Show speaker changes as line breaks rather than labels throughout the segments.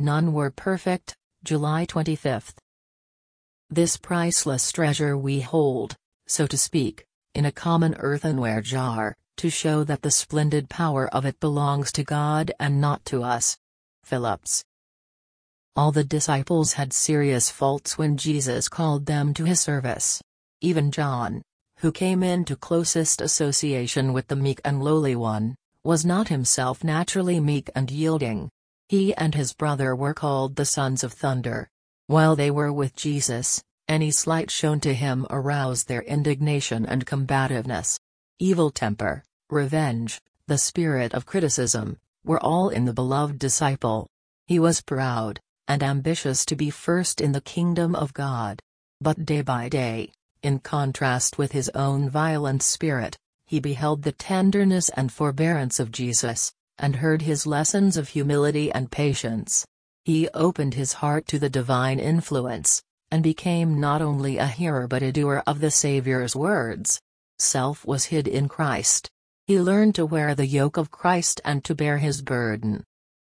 none were perfect. July 25. This priceless treasure we hold, so to speak, in a common earthenware jar, to show that the splendid power of it belongs to God and not to us. Phillips. All the disciples had serious faults when Jesus called them to his service. Even John, who came into closest association with the meek and lowly one, was not himself naturally meek and yielding. He and his brother were called the sons of thunder. While they were with Jesus, any slight shown to him aroused their indignation and combativeness. Evil temper, revenge, the spirit of criticism, were all in the beloved disciple. He was proud, and ambitious to be first in the kingdom of God. But day by day, in contrast with his own violent spirit, he beheld the tenderness and forbearance of Jesus, and heard his lessons of humility and patience. He opened his heart to the divine influence, and became not only a hearer but a doer of the Savior's words. Self was hid in Christ. He learned to wear the yoke of Christ and to bear his burden.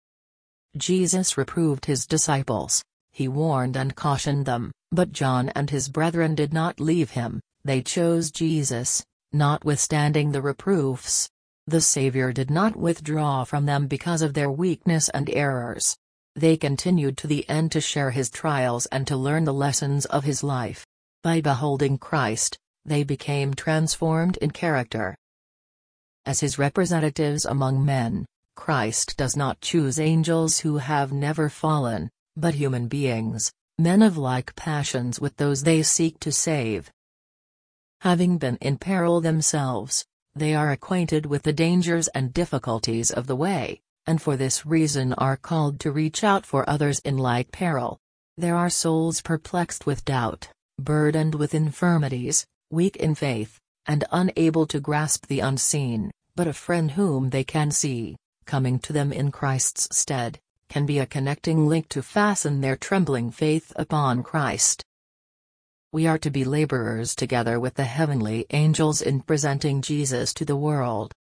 Jesus reproved his disciples, he warned and cautioned them, but John and his brethren did not leave him. They chose Jesus, notwithstanding the reproofs. The Savior did not withdraw from them because of their weakness and errors. They continued to the end to share his trials and to learn the lessons of his life. By beholding Christ, they became transformed in character. As his representatives among men, Christ does not choose angels who have never fallen, but human beings, men of like passions with those they seek to save. Having been in peril themselves, they are acquainted with the dangers and difficulties of the way, and for this reason are called to reach out for others in like peril. There are souls perplexed with doubt, burdened with infirmities, weak in faith, and unable to grasp the unseen, but a friend whom they can see, coming to them in Christ's stead, can be a connecting link to fasten their trembling faith upon Christ. We are to be laborers together with the heavenly angels in presenting Jesus to the world.